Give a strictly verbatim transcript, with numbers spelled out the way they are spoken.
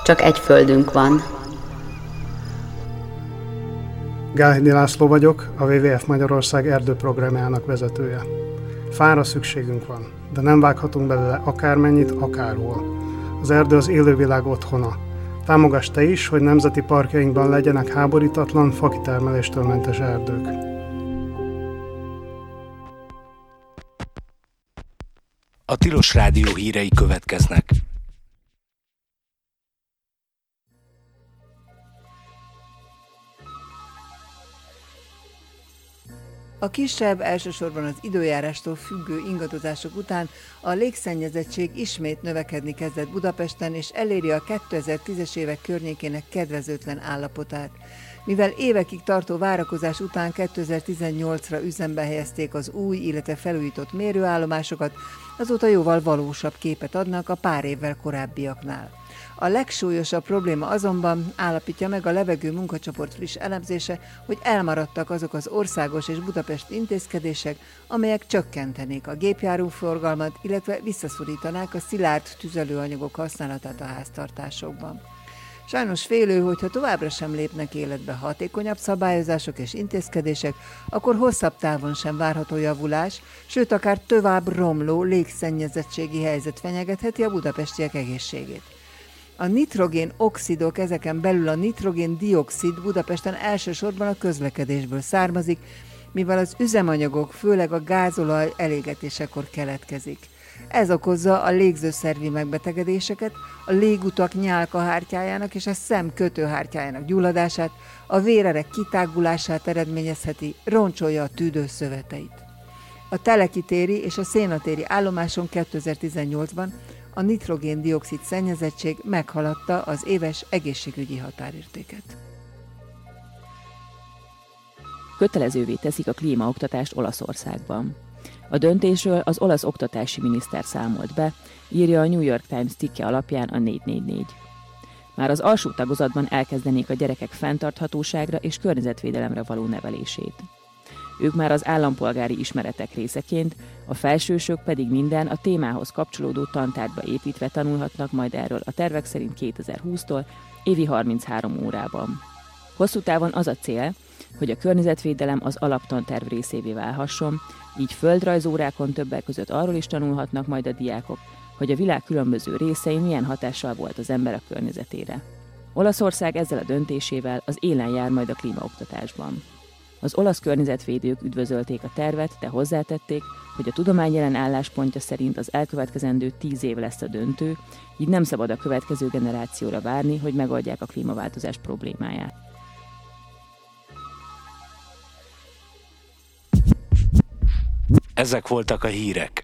csak egy földünk van. Gálhidi László vagyok, a dupla vé vé ef Magyarország erdőprogramjának vezetője. Fára szükségünk van, de nem vághatunk belőle akármennyit, akárhol. Az erdő az élővilág otthona. Támogass te is, hogy nemzeti parkjainkban legyenek háborítatlan, fakitermeléstől mentes erdők. A Tilos Rádió hírei következnek. A kisebb, elsősorban az időjárástól függő ingadozások után a légszennyezettség ismét növekedni kezdett Budapesten, és eléri a kétezer-tízes évek környékének kedvezőtlen állapotát. Mivel évekig tartó várakozás után kétezer-tizennyolcra üzembe helyezték az új, illetve felújított mérőállomásokat, azóta jóval valósabb képet adnak a pár évvel korábbiaknál. A legsúlyosabb probléma azonban, állapítja meg a levegő munkacsoport friss elemzése, hogy elmaradtak azok az országos és budapesti intézkedések, amelyek csökkentenék a gépjárműforgalmat, illetve visszaszorítanák a szilárd tüzelőanyagok használatát a háztartásokban. Sajnos félő, hogyha továbbra sem lépnek életbe hatékonyabb szabályozások és intézkedések, akkor hosszabb távon sem várható javulás, sőt akár tovább romló légszennyezettségi helyzet fenyegetheti a budapestiek egészségét. A nitrogén-oxidok, ezeken belül a nitrogén-dioxid Budapesten elsősorban a közlekedésből származik, mivel az üzemanyagok, főleg a gázolaj elégetésekor keletkezik. Ez okozza a légzőszervi megbetegedéseket, a légutak nyálkahártyájának és a szem kötőhártyájának gyulladását, a vérerek kitágulását eredményezheti, roncsolja a tüdő szöveteit. A Teleki téri és a Szénatéri állomáson kétezer-tizennyolcban a nitrogén-dioxid szennyezettség meghaladta az éves egészségügyi határértéket. Kötelezővé teszik a klímaoktatást Olaszországban. A döntésről az olasz oktatási miniszter számolt be, írja a New York Times cikke alapján a négy négy négy. Már az alsó tagozatban elkezdenék a gyerekek fenntarthatóságra és környezetvédelemre való nevelését. Ők már az állampolgári ismeretek részeként, a felsősök pedig minden a témához kapcsolódó tantárgyba építve tanulhatnak majd erről a tervek szerint kétezer-húsztól évi harminchárom órában. Hosszú távon az a cél, hogy a környezetvédelem az alaptanterv részévé válhasson, így földrajzórákon többek között arról is tanulhatnak majd a diákok, hogy a világ különböző részein milyen hatással volt az ember a környezetére. Olaszország ezzel a döntésével az élen jár majd a klímaoktatásban. Az olasz környezetvédők üdvözölték a tervet, de hozzátették, hogy a tudomány jelen álláspontja szerint az elkövetkezendő tíz év lesz a döntő, így nem szabad a következő generációra várni, hogy megoldják a klímaváltozás problémáját. Ezek voltak a hírek.